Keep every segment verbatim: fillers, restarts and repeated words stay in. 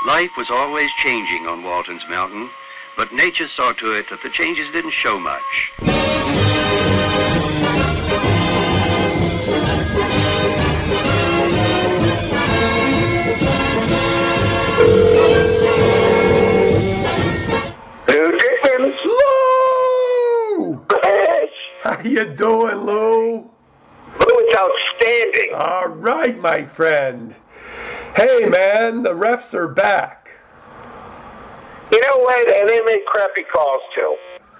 Life was always changing on Walton's Mountain, but nature saw to it that the changes didn't show much. Lou Dickman. Lou! Yes. How you doing, Lou? Lou, it's outstanding. All right, my friend. Hey, man, the refs are back. You know what? And they make crappy calls, too.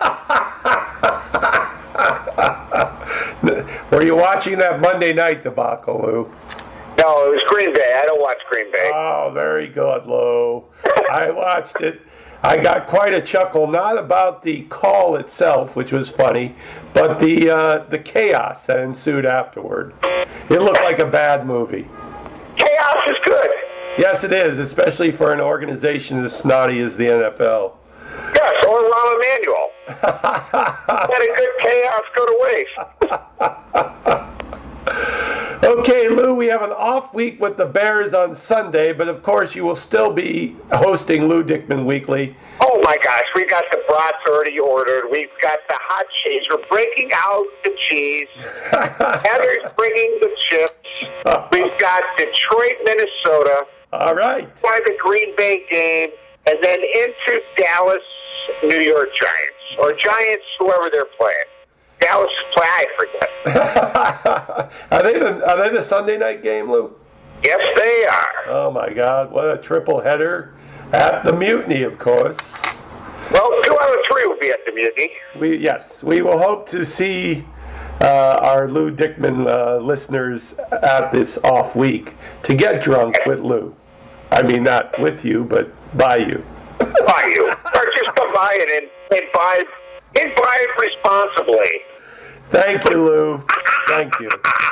Were you watching that Monday night debacle, Lou? No, it was Green Bay. I don't watch Green Bay. Oh, very good, Lou. I watched it. I got quite a chuckle, not about the call itself, which was funny, but the uh, the chaos that ensued afterward. It looked like a bad movie. Chaos is good. Yes, it is, especially for an organization as snotty as the N F L. Yes, or Rahm Emanuel. Let a good chaos go to waste. Okay, Lou, we have an off week with the Bears on Sunday, but of course you will still be hosting Lou Dickman Weekly. Oh my gosh, we got the brats already ordered. We've got the hot cheese. We're breaking out the cheese. Heather's bringing the chips. We've got Detroit, Minnesota. All right. By the Green Bay game, and then into Dallas, New York Giants, or Giants, whoever they're playing. Dallas play, I forget. Are they the are they the Sunday night game, Lou? Yes, they are. Oh my God! What a triple header at the Mutiny, of course. Well, two out of three will be at the Mutiny. We yes, we will hope to see uh, our Lou Dickman uh, listeners at this off week to get drunk with Lou. I mean, not with you, but by you. By you, or just come by it and imbibe, imbibe responsibly. Thank you, Lou. Thank you.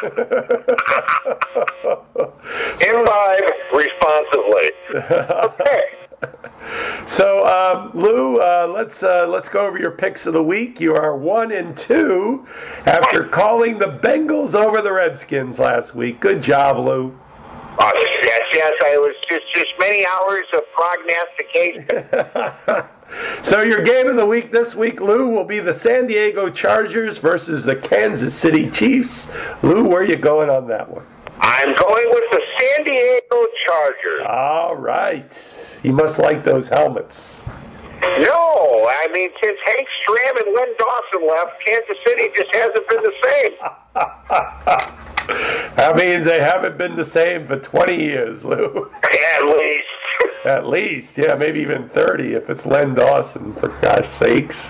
Imbibe responsibly. Okay. So, um, Lou, uh, let's uh, let's go over your picks of the week. You are one and two after calling the Bengals over the Redskins last week. Good job, Lou. Oh, yes, yes. I was just just many hours of prognostication. So your game of the week this week, Lou, will be the San Diego Chargers versus the Kansas City Chiefs. Lou, where are you going on that one? I'm going with the San Diego Chargers. All right. You must like those helmets. No, I mean, since Hank Stram and Len Dawson left, Kansas City just hasn't been the same. That means they haven't been the same for twenty years, Lou. At least. At least, yeah, maybe even thirty if it's Len Dawson, for gosh sakes.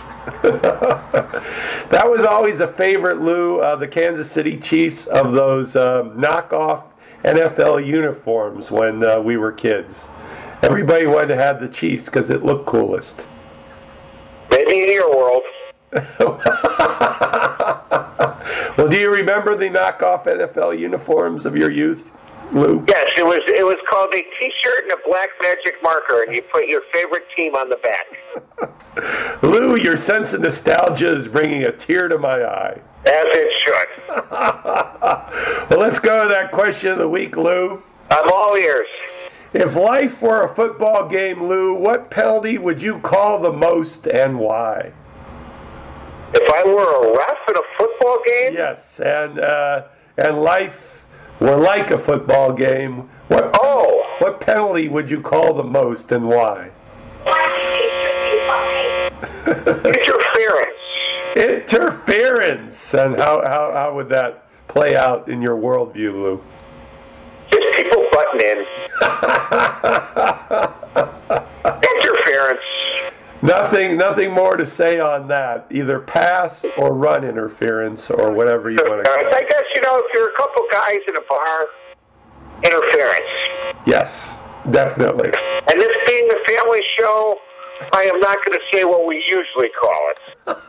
That was always a favorite, Lou, uh, the Kansas City Chiefs, of those um, knockoff N F L uniforms when uh, we were kids. Everybody wanted to have the Chiefs because it looked coolest. Maybe in your world. Well, do you remember the knockoff N F L uniforms of your youth, Lou? Yes, it was it was called a T-shirt and a black magic marker, and you put your favorite team on the back. Lou, your sense of nostalgia is bringing a tear to my eye. As it should. Well, let's go to that question of the week, Lou. I'm all ears. If life were a football game, Lou, what penalty would you call the most and why? If I were a ref in a football game? Yes, and uh, and life were like a football game. What oh. what penalty would you call the most and why? Interference. Interference. And how, how, how would that play out in your worldview, Lou? Just people butting in. Interference. Nothing, nothing more to say on that. Either pass or run interference or whatever you want to call it. I guess, you know, if you're a couple guys in a bar, interference. Yes, definitely. And this being the family show, I am not going to say what we usually call it.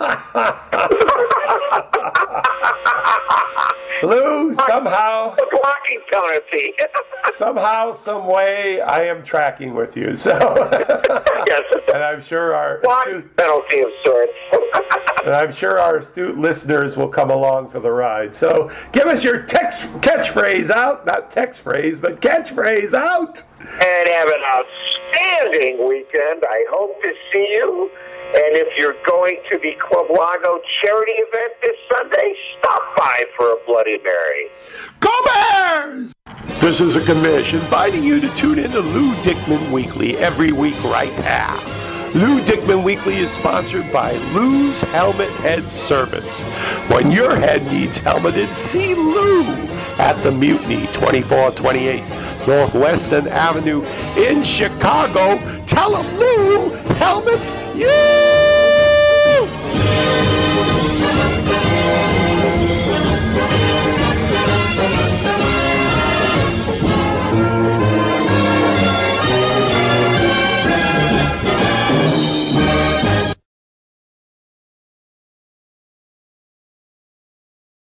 Lou, somehow... A blocking penalty. somehow, some way, I am tracking with you. So, yes, and I'm sure our astute, penalty of sorts. And I'm sure our astute listeners will come along for the ride. So, give us your text catchphrase out, not text phrase, but catchphrase out, and have an outstanding outstanding weekend. I hope to see you. And if you're going to the Club Lago charity event this Sunday, stop by for a Bloody Mary. Go Bears! This is a commission inviting you to tune in to Lou Dickman Weekly every week right now. Lou Dickman Weekly is sponsored by Lou's Helmet Head Service. When your head needs helmeted, see Lou at the Mutiny, twenty-four twenty-eight Northwestern Avenue in Chicago. Tell him Lou helmets you!